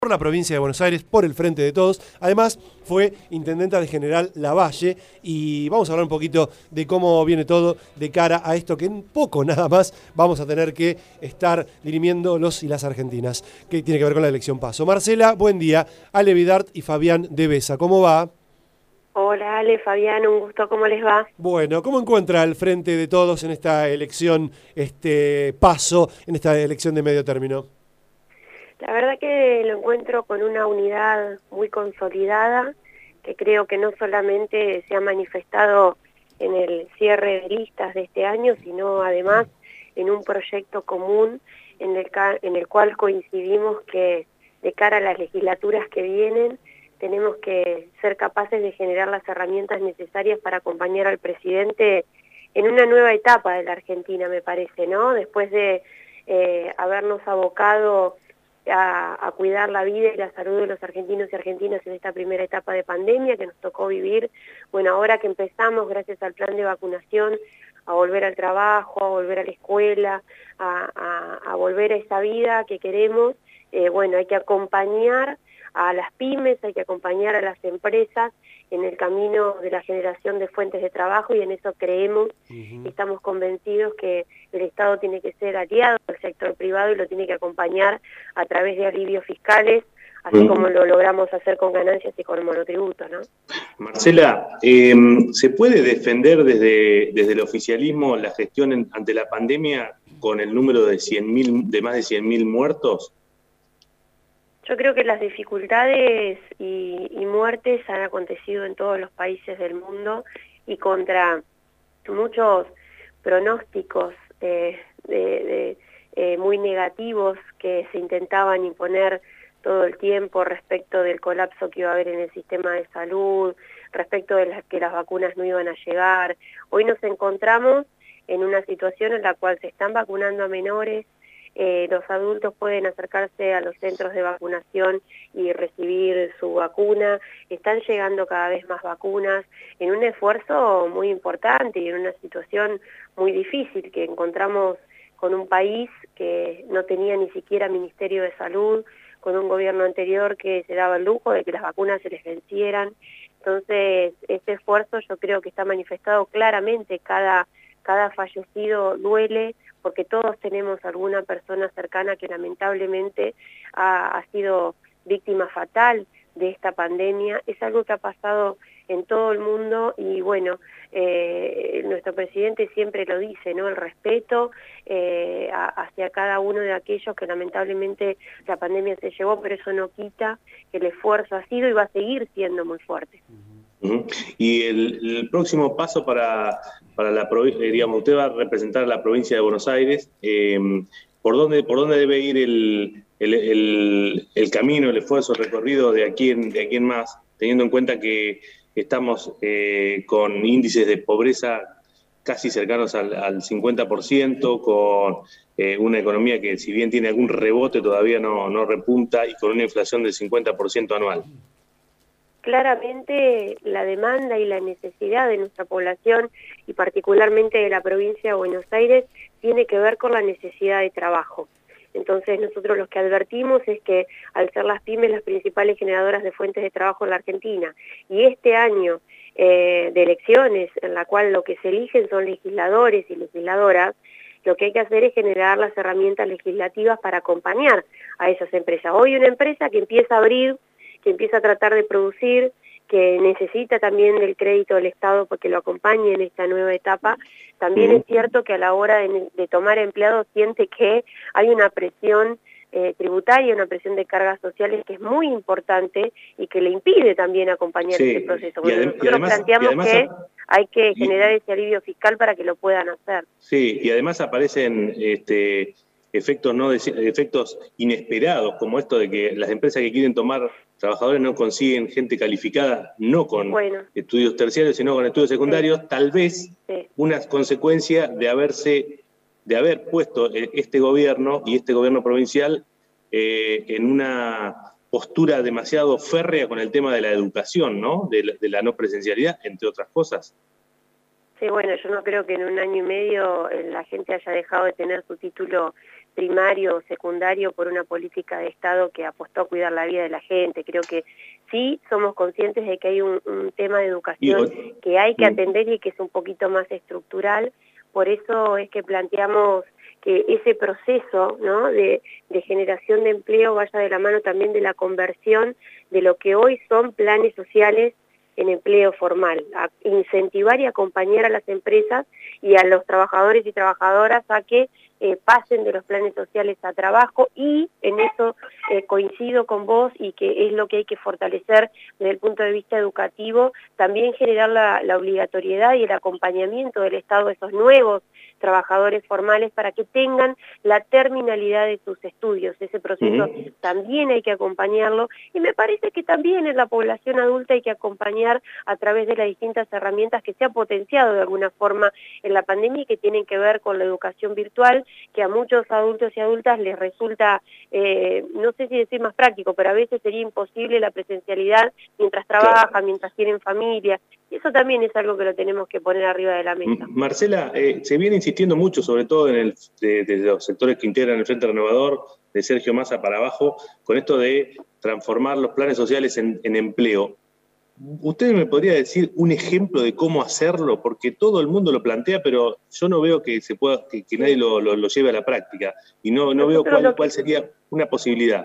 por la provincia de Buenos Aires, por el Frente de Todos. Además, fue intendenta de General Lavalle y vamos a hablar un poquito de cómo viene todo de cara a esto que en poco nada más vamos a tener que estar dirimiendo los y las argentinas, que tiene que ver con la elección PASO. Marcela, buen día. Ale Vidart y Fabián de Besa, ¿cómo va? Hola Ale, Fabián, un gusto, ¿cómo les va? Bueno, ¿cómo encuentra el Frente de Todos en esta elección, PASO, en esta elección de medio término? La verdad que lo encuentro con una unidad muy consolidada, que creo que no solamente se ha manifestado en el cierre de listas de este año, sino además en un proyecto común en el cual coincidimos que de cara a las legislaturas que vienen, tenemos que ser capaces de generar las herramientas necesarias para acompañar al presidente en una nueva etapa de la Argentina, me parece, ¿no? Después de habernos abocado a cuidar la vida y la salud de los argentinos y argentinas en esta primera etapa de pandemia que nos tocó vivir. Bueno, ahora que empezamos, gracias al plan de vacunación, a volver al trabajo, a volver a la escuela, a volver a esa vida que queremos, bueno, hay que acompañar a las pymes, hay que acompañar a las empresas en el camino de la generación de fuentes de trabajo y en eso creemos y estamos convencidos que el Estado tiene que ser aliado del sector privado y lo tiene que acompañar a través de alivios fiscales, así como lo logramos hacer con ganancias y con monotributos, ¿no? Marcela, ¿se puede defender desde el oficialismo la gestión ante la pandemia con el número de más de 100.000 muertos? Yo creo que las dificultades y muertes han acontecido en todos los países del mundo y contra muchos pronósticos muy negativos que se intentaban imponer todo el tiempo respecto del colapso que iba a haber en el sistema de salud, respecto de que las vacunas no iban a llegar. Hoy nos encontramos en una situación en la cual se están vacunando a menores. Los adultos pueden acercarse a los centros de vacunación y recibir su vacuna, están llegando cada vez más vacunas, en un esfuerzo muy importante y en una situación muy difícil que encontramos con un país que no tenía ni siquiera Ministerio de Salud, con un gobierno anterior que se daba el lujo de que las vacunas se les vencieran. Entonces, este esfuerzo yo creo que está manifestado claramente, cada fallecido duele, porque todos tenemos alguna persona cercana que lamentablemente ha sido víctima fatal de esta pandemia. Es algo que ha pasado en todo el mundo y bueno, nuestro presidente siempre lo dice, ¿no? El respeto hacia cada uno de aquellos que lamentablemente la pandemia se llevó, pero eso no quita que el esfuerzo ha sido y va a seguir siendo muy fuerte. Y el próximo paso para la provincia, digamos, usted va a representar a la provincia de Buenos Aires. ¿Por dónde debe ir el camino, el esfuerzo, el recorrido de aquí en más, teniendo en cuenta que estamos con índices de pobreza casi cercanos al 50%, con una economía que si bien tiene algún rebote todavía no repunta y con una inflación del 50% anual? Claramente la demanda y la necesidad de nuestra población y particularmente de la provincia de Buenos Aires tiene que ver con la necesidad de trabajo. Entonces nosotros lo que advertimos es que al ser las pymes las principales generadoras de fuentes de trabajo en la Argentina y este año de elecciones en la cual lo que se eligen son legisladores y legisladoras, lo que hay que hacer es generar las herramientas legislativas para acompañar a esas empresas. Hoy una empresa que empieza a abrir, que empieza a tratar de producir, que necesita también del crédito del Estado porque lo acompañe en esta nueva etapa, también es cierto que a la hora de tomar empleados siente que hay una presión tributaria, una presión de cargas sociales que es muy importante y que le impide también acompañar este proceso. Bueno, nosotros planteamos que hay que generar ese alivio fiscal para que lo puedan hacer. Sí, y además aparecen efectos inesperados, como esto de que las empresas que quieren tomar trabajadores no consiguen gente calificada, no con estudios terciarios, sino con estudios secundarios, tal vez una consecuencia de haber puesto este gobierno y este gobierno provincial en una postura demasiado férrea con el tema de la educación, ¿no? De la no presencialidad, entre otras cosas. Sí, bueno, yo no creo que en un año y medio la gente haya dejado de tener su título primario o secundario por una política de Estado que apostó a cuidar la vida de la gente. Creo que sí somos conscientes de que hay un tema de educación que hay que atender y que es un poquito más estructural. Por eso es que planteamos que ese proceso, ¿no?, de generación de empleo vaya de la mano también de la conversión de lo que hoy son planes sociales en empleo formal, a incentivar y acompañar a las empresas y a los trabajadores y trabajadoras a que pasen de los planes sociales a trabajo, y en eso coincido con vos y que es lo que hay que fortalecer desde el punto de vista educativo, también generar la obligatoriedad y el acompañamiento del Estado a esos nuevos trabajadores formales para que tengan la terminalidad de sus estudios. Ese proceso también hay que acompañarlo, y me parece que también en la población adulta hay que acompañar a través de las distintas herramientas que se ha potenciado de alguna forma en la pandemia y que tienen que ver con la educación virtual, que a muchos adultos y adultas les resulta, no sé si decir más práctico, pero a veces sería imposible la presencialidad mientras trabajan, mientras tienen familia. Y eso también es algo que lo tenemos que poner arriba de la mesa. Marcela, se viene insistiendo mucho, sobre todo de los sectores que integran el Frente Renovador, de Sergio Massa para abajo, con esto de transformar los planes sociales en empleo. ¿Usted me podría decir un ejemplo de cómo hacerlo? Porque todo el mundo lo plantea, pero yo no veo que se pueda, que nadie lo lleve a la práctica, y no veo cuál sería una posibilidad.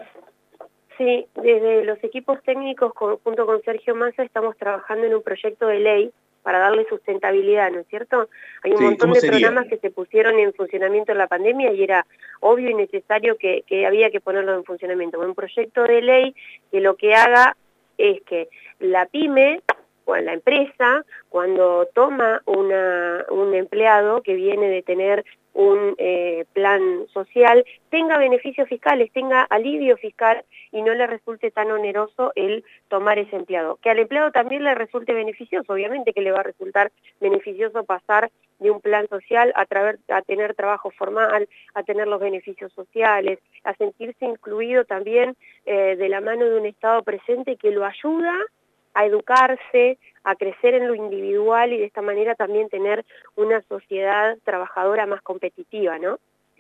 Sí, desde los equipos técnicos, junto con Sergio Massa, estamos trabajando en un proyecto de ley para darle sustentabilidad, ¿no es cierto? Hay un montón de programas que se pusieron en funcionamiento en la pandemia y era obvio y necesario que había que ponerlo en funcionamiento. Un proyecto de ley que lo que haga es que la pyme o la empresa, cuando toma un empleado que viene de tener un plan social, tenga beneficios fiscales, tenga alivio fiscal y no le resulte tan oneroso el tomar ese empleado. Que al empleado también le resulte beneficioso, obviamente que le va a resultar beneficioso pasar de un plan social a tener trabajo formal, a tener los beneficios sociales, a sentirse incluido también de la mano de un Estado presente que lo ayuda a educarse, a crecer en lo individual y de esta manera también tener una sociedad trabajadora más competitiva, ¿no?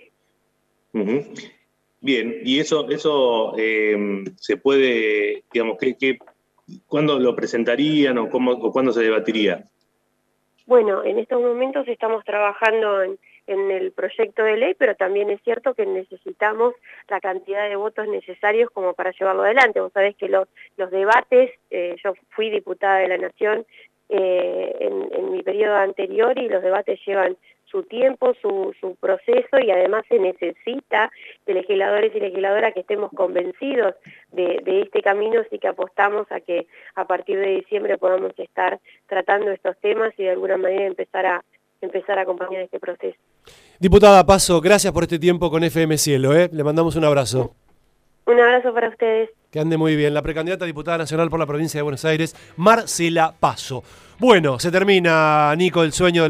Bien, y eso se puede, digamos, ¿cuándo lo presentarían o cuándo se debatiría? Bueno, en estos momentos estamos trabajando en el proyecto de ley, pero también es cierto que necesitamos la cantidad de votos necesarios como para llevarlo adelante. Vos sabés que los debates, yo fui diputada de la Nación en mi periodo anterior, y los debates llevan su tiempo, su proceso, y además se necesita de legisladores y legisladoras que estemos convencidos de este camino, así que apostamos a que a partir de diciembre podamos estar tratando estos temas y de alguna manera empezar a acompañar este proceso. Diputada Paso, gracias por este tiempo con FM Cielo, Le mandamos un abrazo. Un abrazo para ustedes. Que ande muy bien. La precandidata a diputada nacional por la provincia de Buenos Aires, Marcela Paso. Bueno, se termina, Nico, el sueño del